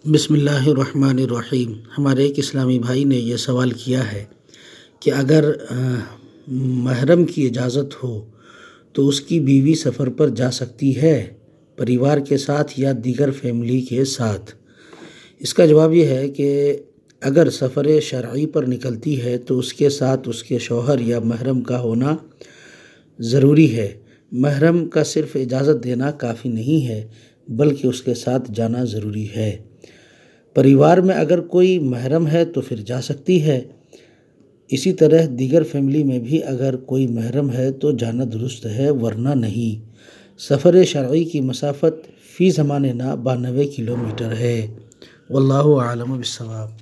बिस्मिल्लाहिर्रहमानिर्रहीम। हमारे एक इस्लामी भाई ने यह सवाल किया है कि अगर महरम की इजाज़त हो तो उसकी बीवी सफ़र पर जा सकती है परिवार के साथ या दीगर फैमिली के साथ। इसका जवाब यह है कि अगर सफ़र शरई पर निकलती है तो उसके साथ उसके शौहर या महरम का होना ज़रूरी है। महरम का सिर्फ़ इजाज़त देना काफ़ी नहीं है बल्कि उसके साथ जाना ज़रूरी है। परिवार में अगर कोई महरम है तो फिर जा सकती है। इसी तरह दीगर फैमिली में भी अगर कोई महरम है तो जाना दुरुस्त है, वरना नहीं। सफ़र शरई की मसाफ़त फ़ी ज़मानिना 92 किलोमीटर है। वल्लाहु आलम बिस्सवाब।